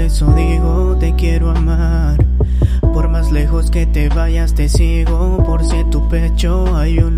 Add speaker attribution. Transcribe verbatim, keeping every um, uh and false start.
Speaker 1: eso digo, te quiero amar. Por más lejos que te vayas te sigo, por si en tu pecho hay un